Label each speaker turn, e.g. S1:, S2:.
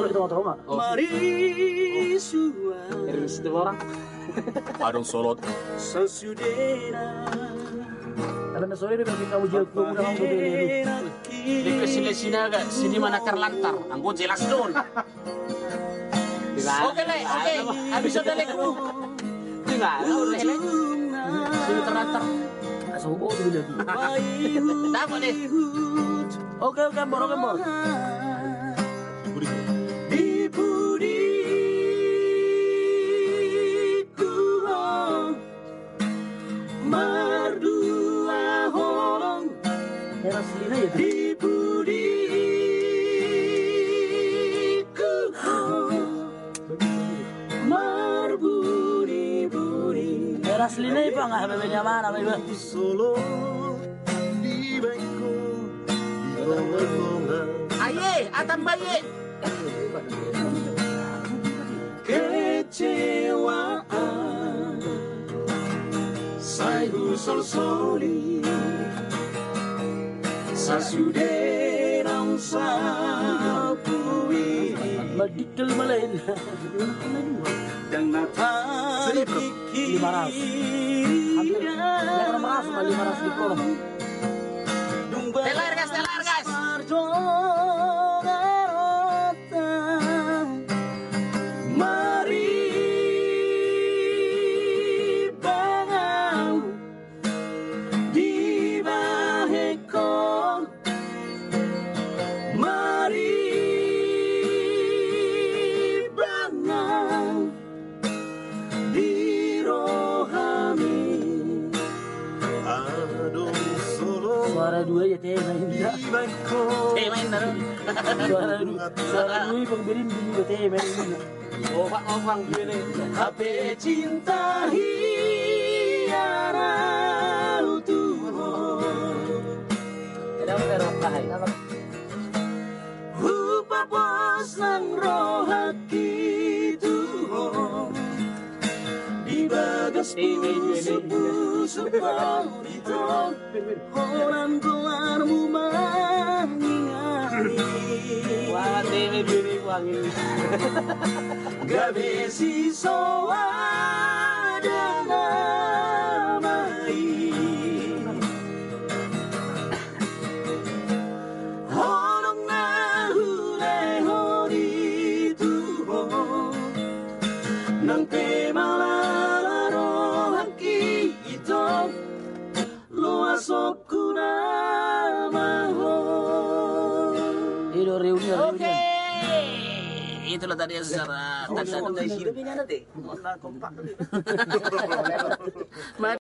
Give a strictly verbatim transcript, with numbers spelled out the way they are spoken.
S1: di tengah-tengah.
S2: Mari sua.
S1: Dari situ orang.
S3: Adong solot.
S2: Sasudera.
S1: Karena sore dia pergi kamu jauh kamu dah kamu dulu.
S4: Di kesini sini agak sini mana terlantar. Anggo jelas don. Oke le, oke. Habis udah leku.
S1: Di mana? Le.
S4: Sini terlantar.
S1: Sobo tu bila tu.
S4: Dapat deh.
S1: Oke oke bor oke bor.
S2: Di budiku merdua holong.
S1: Era sini ya tu.
S2: Di budiku merbudi-budi.
S1: Era sini ni pa ngah bebenya mana bebe.
S2: Solo di bangku di bunga.
S4: Aye, atam baye.
S2: Kecewaan saya sol-soli sasuderang sapui
S1: Madikal malain.
S2: dan nata
S1: lima ratus. Hampir lima ratus lima ratus di kolom.
S4: Telar gas, telar gas.
S2: Mari bangang di baheko. Mari bangang di rohani. Adong solo
S1: Suara dua ya teh main dia.
S2: di baheko.
S4: Eh main naruh.
S1: Suara dua. Suara dua pengbirin juga teh main dia.
S4: Oh, Pak, oh, Bang, gini.
S2: H P cinta hiara Tuhan.
S1: Ada apa ada apa hai?
S2: Rupa bos nang rohaki Tuhan. Di bagas sepuh-sepuh itu orang tuarmu mengingati.
S1: Wah, teh ini dua wangi.
S2: Gabesi soa damai. Honong nahule hodi tuho nang te malalaro haki ito luasok kunamaho.
S1: Ini reuni
S4: Oke. Itulah tadi yang secara tanda
S2: Hidupnya nanti. Kompak.